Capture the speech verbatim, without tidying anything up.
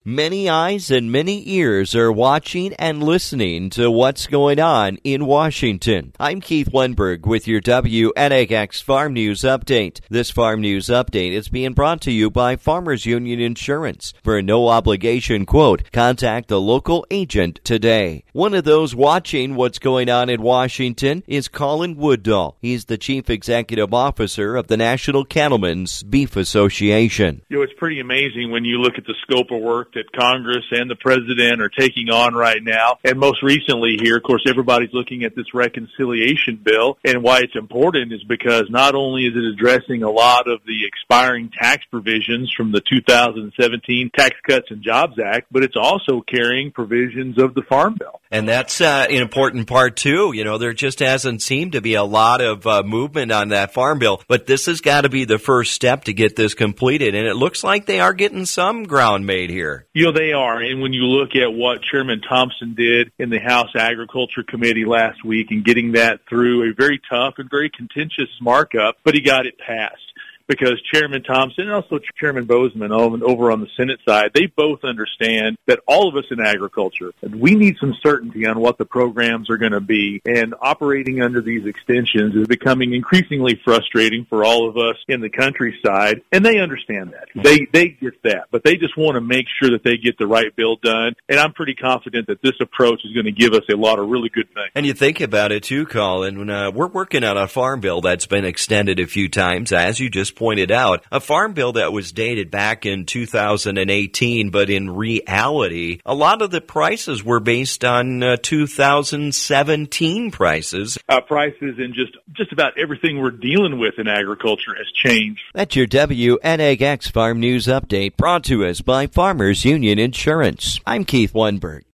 Many eyes and many ears are watching and listening to what's going on in Washington. I'm Keith Lundberg with your W N A X Farm News Update. This Farm News Update is being brought to you by Farmers Union Insurance. For a no-obligation quote, contact a local agent today. One of those watching what's going on in Washington is Colin Woodall. He's the Chief Executive Officer of the National Cattlemen's Beef Association. You know, it's pretty amazing when you look at the scope of work that Congress and the President are taking on right now. And most recently here, of course, everybody's looking at this reconciliation bill. And why it's important is because not only is it addressing a lot of the expiring tax provisions from the two thousand seventeen Tax Cuts and Jobs Act, but it's also carrying provisions of the Farm Bill. And that's uh, an important part, too. You know, there just hasn't seemed to be a lot of uh, movement on that Farm Bill. But this has got to be the first step to get this completed. And it looks like they are getting some ground made here. You know, they are. And when you look at what Chairman Thompson did in the House Agriculture Committee last week and getting that through a very tough and very contentious markup, but he got it passed. Because Chairman Thompson and also Chairman Bozeman over on the Senate side, they both understand that all of us in agriculture, we need some certainty on what the programs are going to be. And operating under these extensions is becoming increasingly frustrating for all of us in the countryside. And they understand that. They they get that. But they just want to make sure that they get the right bill done. And I'm pretty confident that this approach is going to give us a lot of really good things. And you think about it, too, Colin. When, uh, we're working on a farm bill that's been extended a few times, as you just pointed out, a farm bill that was dated back in two thousand eighteen, but in reality, a lot of the prices were based on uh, two thousand seventeen prices. Uh, prices and just, just about everything we're dealing with in agriculture has changed. That's your W N A X Farm News Update brought to us by Farmers Union Insurance. I'm Keith Lundberg.